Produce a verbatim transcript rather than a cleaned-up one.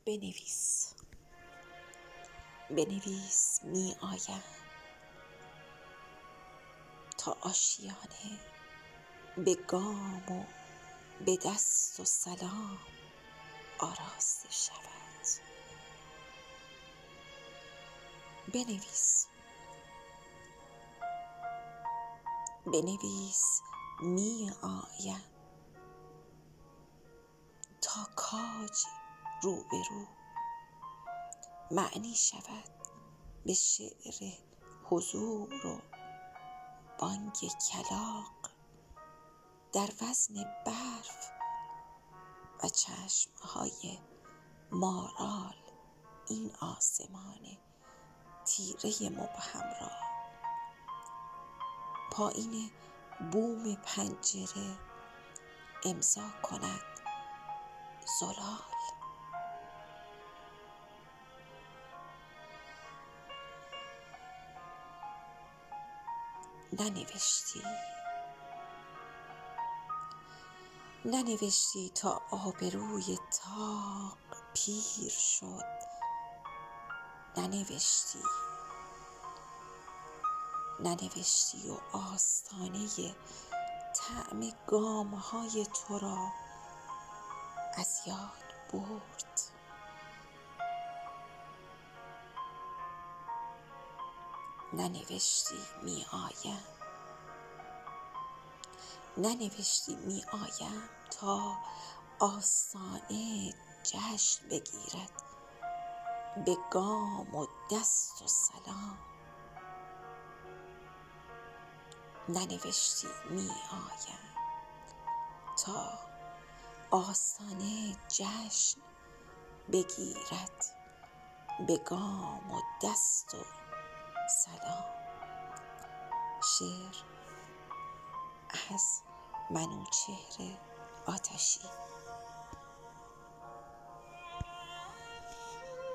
بنویس بنویس می آیم تا آشیانه به گام و به دست و سلام آراسته شود. بنویس بنویس می آیم تا کاج رو به رو معنی شود به شعر حضور و بانگ کلاغ در وزن برف و چشمهای مارال این آسمان تیره مبهم را. پایین بوم پنجره امضا کند زلال. ننوشتی ننوشتی تا آبروی طاق پیر شد. ننوشتی ننوشتی و آستانه طعم گامهای تو را از یاد برد. ننوشتی می آیم ننوشتی می آیم تا آستانه جشن بگیرد به گام و دست و سلام. ننوشتی می آیم تا آستانه جشن بگیرد به گام و دست و سلام. شعر از منوچهر آتشی.